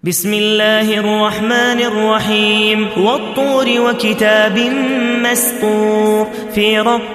بسم الله الرحمن الرحيم والطور وكتاب مسطور في رق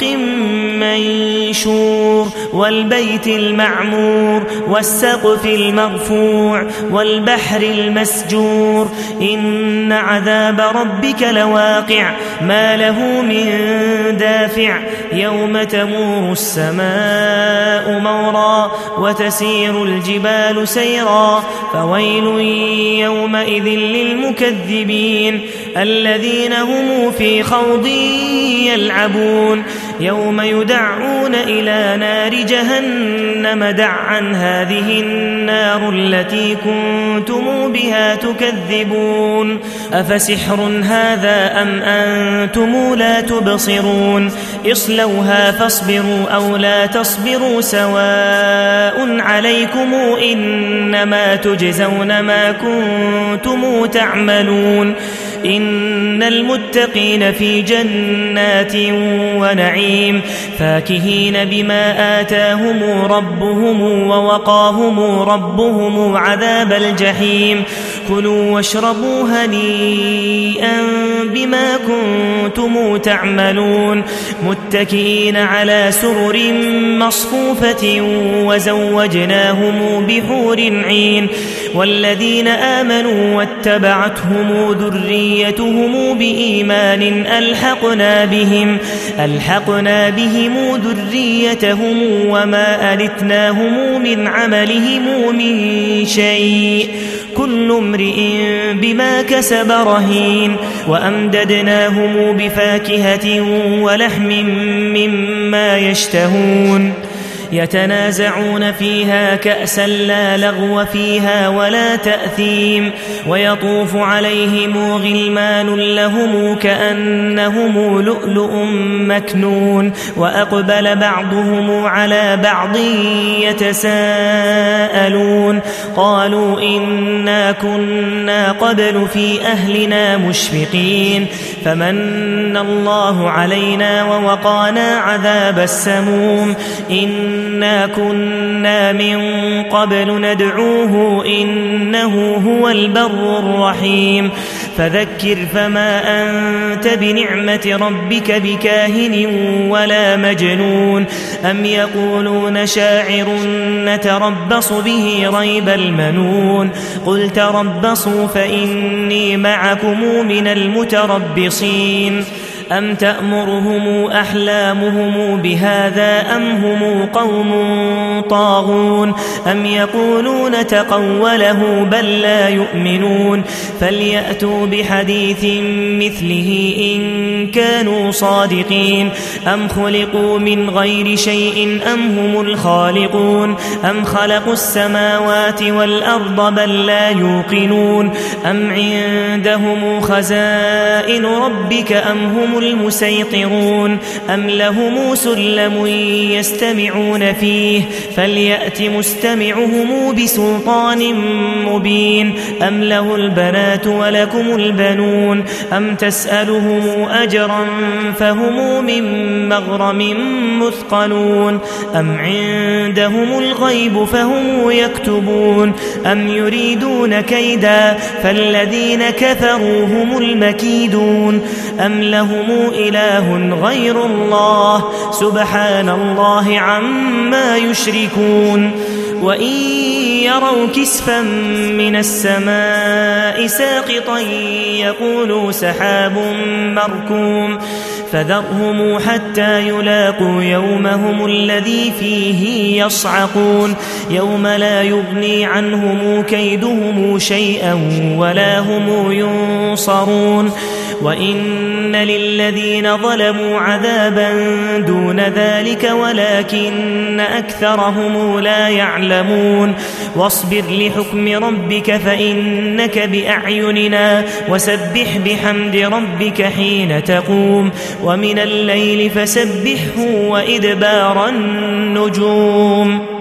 منشور والبيت المعمور والسقف المرفوع والبحر المسجور إن عذاب ربك لواقع ما له من دافع يوم تمور السماء مورا وتسير الجبال سيرا فويل يومئذ للمكذبين الذين هم في خوض يلعبون يوم يدعون إلى نار جهنم دعا هذه النار التي كنتم بها تكذبون أفسحر هذا أم أنتم لا تبصرون اصلوها فاصبروا أو لا تصبروا سواء عليكم إنما تجزون ما كنتم تعملون إن المتقين في جنات ونعيم فاكهين بما آتاهم ربهم ووقاهم ربهم عذاب الجحيم كلوا واشربوا هنيئا بما كنتم تعملون متكئين على سرر مصفوفة وزوجناهم بحور عين والذين آمنوا واتبعتهم ذريتهم بإيمان ألحقنا بهم ذريتهم وما ألتناهم من عملهم من شيء كل امرئ بما كسب رهين وأمددناهم بفاكهة ولحم مما يشتهون يتنازعون فيها كأسا لا لغو فيها ولا تأثيم ويطوف عليهم غلمان لهم كأنهم لؤلؤ مكنون وأقبل بعضهم على بعض يتساءلون قالوا إنا كنا قبل في أهلنا مشفقين فمن الله علينا ووقانا عذاب السموم إنا كنا من قبل ندعوه إنه هو البر الرحيم فذكر فما أنت بنعمة ربك بكاهن ولا مجنون أم يقولون شاعر نتربص به ريب المنون قل تربصوا فإني معكم من المتربصين أم تأمرهم أحلامهم بهذا أم هم قوم طاغون أم يقولون تقوله بل لا يؤمنون فليأتوا بحديث مثله إن كانوا صادقين أم خلقوا من غير شيء أم هم الخالقون أم خلقوا السماوات والأرض بل لا يوقنون أم عندهم خزائن ربك أم هم المسيطرون أم لهم سلم يستمعون فيه فليأت مستمعهم بسلطان مبين أم له البنات ولكم البنون أم تسألهم أجرا فهم من مغرم مثقلون أم عندهم الغيب فهم يكتبون أم يريدون كيدا فالذين كفروا هم المكيدون أم لهم إله غير الله سبحان الله عما يشركون وإن يروا كسفا من السماء ساقطا يقولوا سحاب مركوم فذرهم حتى يلاقوا يومهم الذي فيه يصعقون يوم لا يغني عنهم كيدهم شيئا ولا هم ينصرون وإن للذين ظلموا عذابا دون ذلك ولكن أكثرهم لا يعلمون واصبر لحكم ربك فإنك بأعيننا وسبح بحمد ربك حين تقوم ومن الليل فسبحه وإدبار النجوم